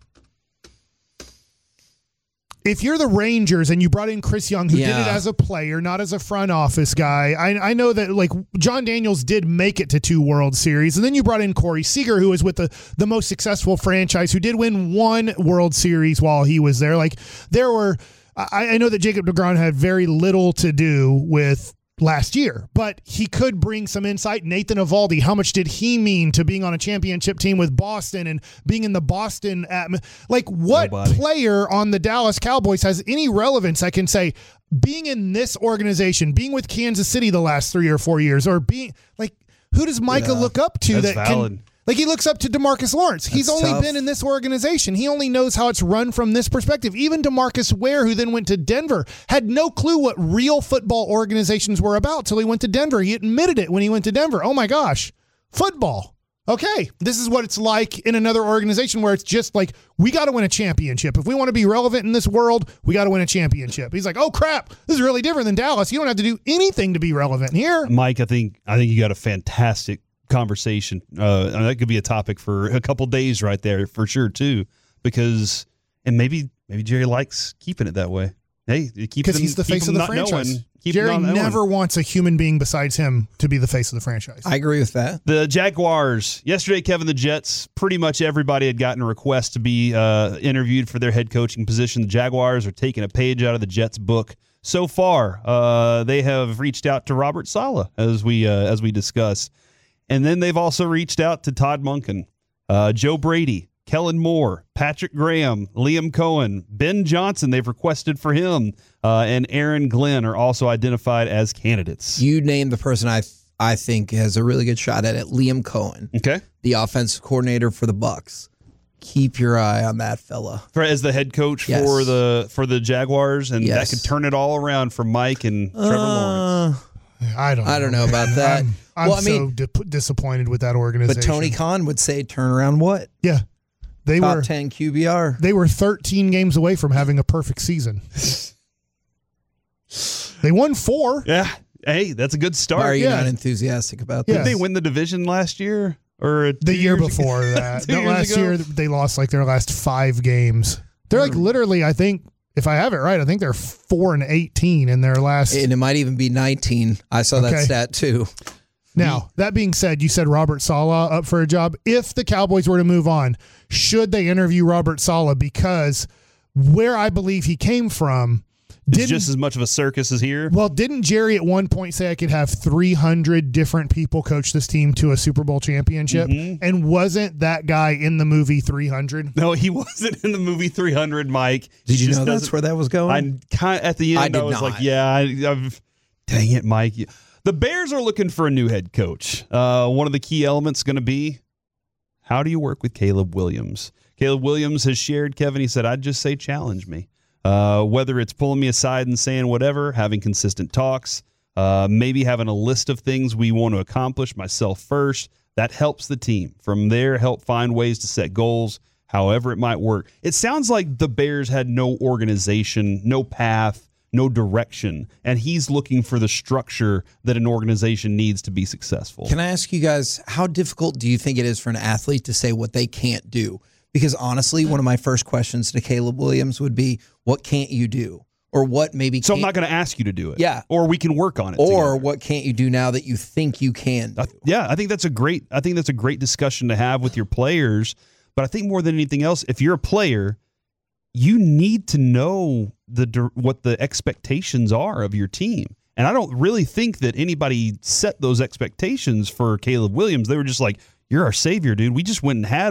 [SPEAKER 10] If you're the Rangers and you brought in Chris Young, who did it as a player, not as a front office guy, I know that like John Daniels did make it to 2 World Series, and then you brought in Corey Seager, who was with the most successful franchise, who did win 1 World Series while he was there. Like there were, I know that Jacob deGrom had very little to do with last year, but he could bring some insight. Nathan Eovaldi, how much did he mean to being on a championship team with Boston and being in the Boston like what player on the Dallas Cowboys has any relevance? I can say being in this organization, being with Kansas City the last 3 or 4 years, or being like, who does Micah look up to
[SPEAKER 8] That's
[SPEAKER 10] that
[SPEAKER 8] valid.
[SPEAKER 10] can, like he looks up to DeMarcus Lawrence. He's
[SPEAKER 9] That's
[SPEAKER 10] only
[SPEAKER 9] tough.
[SPEAKER 10] been in this organization. He only knows how it's run from this perspective. Even DeMarcus Ware, who then went to Denver, had no clue what real football organizations were about till he went to Denver. He admitted it when he went to Denver. Oh my gosh, football. Okay, this is what it's like in another organization where it's just like, we got to win a championship. If we want to be relevant in this world, we got to win a championship. He's like, oh crap, this is really different than Dallas. You don't have to do anything to be relevant here.
[SPEAKER 8] Mike, I think you got a fantastic conversation. That could be a topic for a couple days right there for sure too, because maybe Jerry likes keeping it that way. Hey,
[SPEAKER 10] because he's the face of the franchise. Jerry never wants a human being besides him to be the face of the franchise.
[SPEAKER 9] I agree with that.
[SPEAKER 8] The Jaguars yesterday, Kevin, the Jets, pretty much everybody had gotten a request to be interviewed for their head coaching position. The Jaguars are taking a page out of the Jets book. So far, they have reached out to Robert Saleh, as we discussed. And then they've also reached out to Todd Monken, Joe Brady, Kellen Moore, Patrick Graham, Liam Cohen, Ben Johnson. They've requested for him, and Aaron Glenn are also identified as candidates.
[SPEAKER 9] You named the person I think has a really good shot at it, Liam Cohen.
[SPEAKER 8] Okay.
[SPEAKER 9] The offensive coordinator for the Bucs. keep your eye on that fella
[SPEAKER 8] as the head coach for the Jaguars, and that could turn it all around for Mike and Trevor Lawrence.
[SPEAKER 10] I don't
[SPEAKER 9] know about that.
[SPEAKER 10] I'm disappointed with that organization.
[SPEAKER 9] But Tony Khan would say, turn around what?
[SPEAKER 10] Yeah. They
[SPEAKER 9] Top
[SPEAKER 10] were
[SPEAKER 9] 10 QBR.
[SPEAKER 10] They were 13 games away from having a perfect season. They won 4.
[SPEAKER 8] Yeah. Hey, that's a good start.
[SPEAKER 9] Why are you not enthusiastic about this?
[SPEAKER 8] Did they win the division last year? Or
[SPEAKER 10] the year before that? Last year, they lost like their last 5 games. They're like literally, I think, if I have it right, I think they're 4-18 in their last.
[SPEAKER 9] And it might even be 19. I saw that stat too.
[SPEAKER 10] Now, that being said, you said Robert Saleh up for a job. If the Cowboys were to move on, should they interview Robert Saleh? Because where I believe he came from,
[SPEAKER 8] it's just as much of a circus as here.
[SPEAKER 10] Well, didn't Jerry at one point say I could have 300 different people coach this team to a Super Bowl championship? Mm-hmm. And wasn't that guy in the movie 300?
[SPEAKER 8] No, he wasn't in the movie 300, Mike.
[SPEAKER 9] Did you know that's where that was going?
[SPEAKER 8] At the end, I was like, dang it, Mike. The Bears are looking for a new head coach. One of the key elements is going to be, how do you work with Caleb Williams? Caleb Williams has shared, Kevin, he said, I'd just say challenge me. Whether it's pulling me aside and saying whatever, having consistent talks, maybe having a list of things we want to accomplish, myself first, that helps the team. From there, help find ways to set goals, however it might work. It sounds like the Bears had no organization, no path, no direction, and he's looking for the structure that an organization needs to be successful.
[SPEAKER 9] Can I ask you guys, how difficult do you think it is for an athlete to say what they can't do? Because honestly, one of my first questions to Caleb Williams would be, what can't you do? Or what maybe
[SPEAKER 8] So I'm not going to ask you to do it.
[SPEAKER 9] Yeah.
[SPEAKER 8] Or we can work on it.
[SPEAKER 9] Or
[SPEAKER 8] together.
[SPEAKER 9] What can't you do now that you think you can do?
[SPEAKER 8] I think that's a great discussion to have with your players. But I think more than anything else, if you're a player, you need to know what the expectations are of your team. And I don't really think that anybody set those expectations for Caleb Williams. They were just like, you're our savior, dude. We just went and had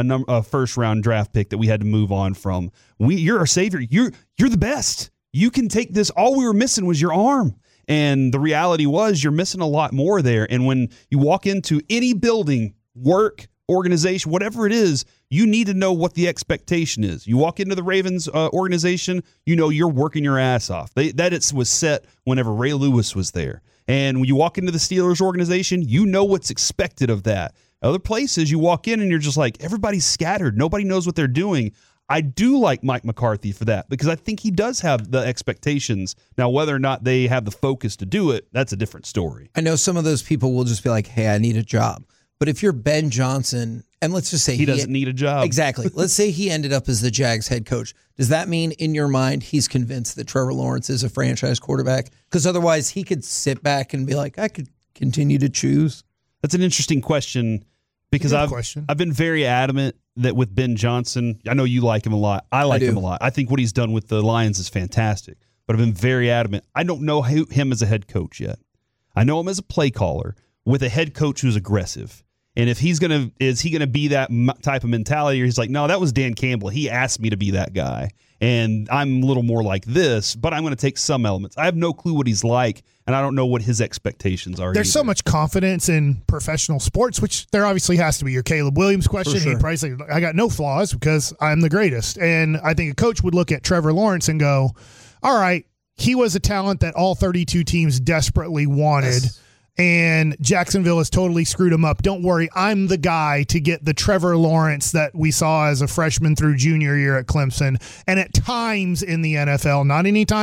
[SPEAKER 8] a first-round draft pick that we had to move on from. You're our savior. You're the best. You can take this. All we were missing was your arm. And the reality was you're missing a lot more there. And when you walk into any building, work, organization, whatever it is, you need to know what the expectation is. You walk into the Ravens organization, you know you're working your ass off. That was set whenever Ray Lewis was there. And when you walk into the Steelers organization, you know what's expected of that. Other places, you walk in and you're just like, everybody's scattered. Nobody knows what they're doing. I do like Mike McCarthy for that because I think he does have the expectations. Now, whether or not they have the focus to do it, that's a different story.
[SPEAKER 9] I know some of those people will just be like, hey, I need a job. But if you're Ben Johnson, and let's just say
[SPEAKER 8] he doesn't need a job.
[SPEAKER 9] Exactly. Let's say he ended up as the Jags head coach. Does that mean in your mind he's convinced that Trevor Lawrence is a franchise quarterback? Because otherwise he could sit back and be like, I could continue to choose.
[SPEAKER 8] That's an interesting question because I've been very adamant that with Ben Johnson, I know you like him a lot. I like him a lot. I think what he's done with the Lions is fantastic. But I've been very adamant. I don't know him as a head coach yet. I know him as a play caller with a head coach who's aggressive. And if is he gonna be that type of mentality? Or he's like, no, that was Dan Campbell. He asked me to be that guy, and I'm a little more like this. But I'm going to take some elements. I have no clue what he's like, and I don't know what his expectations are.
[SPEAKER 10] There's so much confidence in professional sports, which there obviously has to be. Your Caleb Williams question, he probably said, I got no flaws because I'm the greatest. And I think a coach would look at Trevor Lawrence and go, all right, he was a talent that all 32 teams desperately wanted. Yes. And Jacksonville has totally screwed him up. Don't worry, I'm the guy to get the Trevor Lawrence that we saw as a freshman through junior year at Clemson. And at times in the NFL, not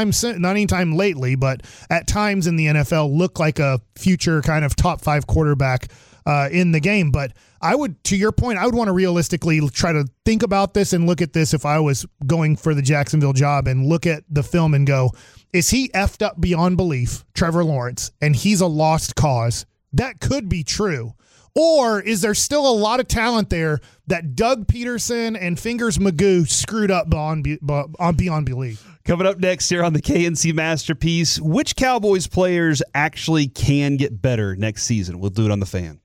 [SPEAKER 10] anytime lately, but at times in the NFL, look like a future kind of top 5 quarterback in the game. But to your point, I would want to realistically try to think about this and look at this if I was going for the Jacksonville job and look at the film and go, is he effed up beyond belief, Trevor Lawrence, and he's a lost cause? That could be true. Or is there still a lot of talent there that Doug Peterson and Fingers Magoo screwed up beyond belief?
[SPEAKER 8] Coming up next here on the KNC Masterpiece, which Cowboys players actually can get better next season? We'll do it on The Fan.